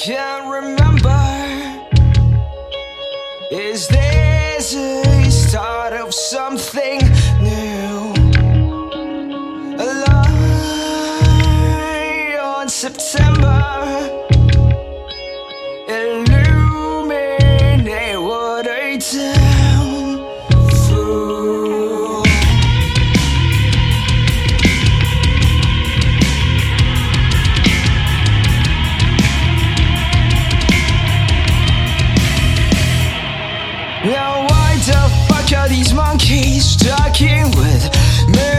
can't remember. Is this a start of something new? A light on September, illuminate what I down through. Now why the fuck are these monkeys talking with me?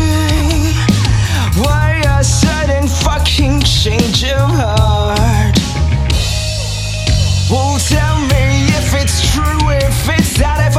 Why a sudden fucking change of heart? Well, tell me if it's true, if it's that I've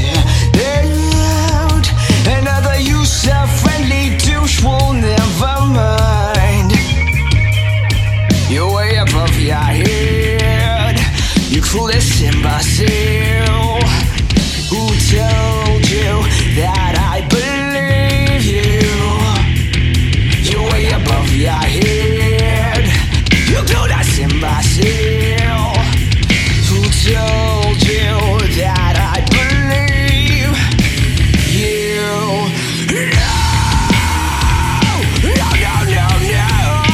out. Another user-friendly douche will never mind. You're way above your head, you clueless imbecile. Who told you that I believe you? You're way above your head, you clueless imbecile. Who told you that I believe you? No, no, no, no, no.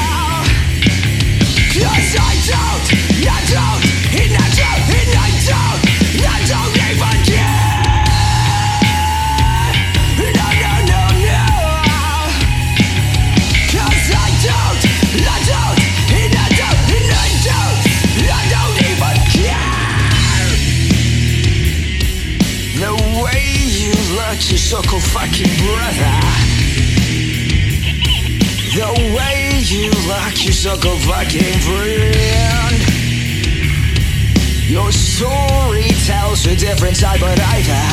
'Cause I don't even care. No, no, no, no. 'Cause I don't even care. The way you look, you're so cool, fucking brother. The way you look, you're so cool, fucking friend. Your story tells a different type of either.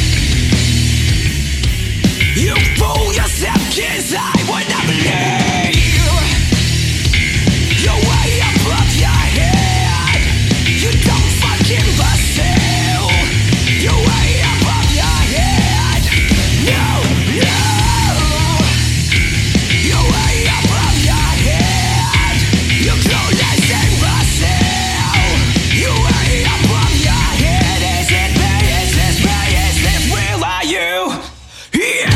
You fool yourself, 'cause I would not believe. You're way above your head, you don't fucking imbecile. You're way above your head. No, no. You're way above your head, you clueless imbecile. You're way above your head. Is it me? Is this me? Is this real? Are you? Yeah.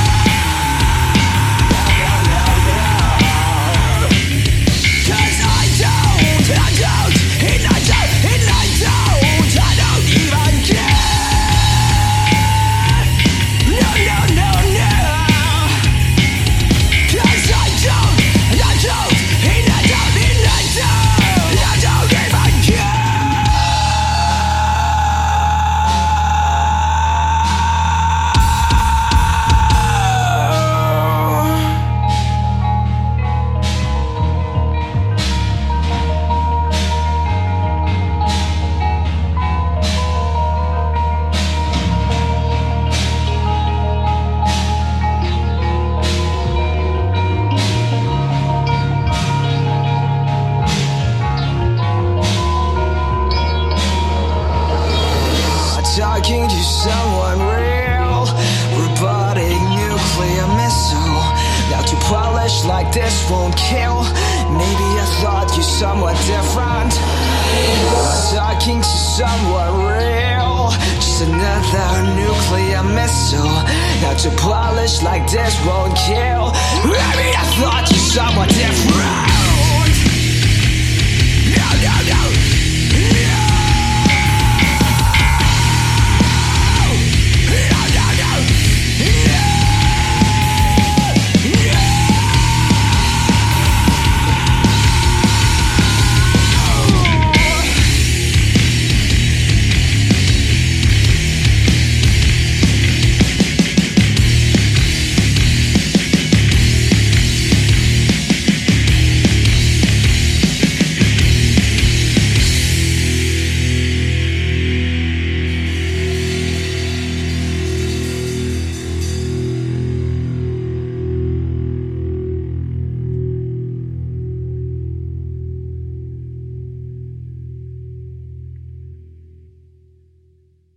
Talking to someone real, robotic nuclear missile. Now to polish like this won't kill. Maybe I thought you somewhat different. Talking to someone real, just another nuclear missile. Now to polish like this won't kill. Maybe I thought you somewhat different. No, no, no.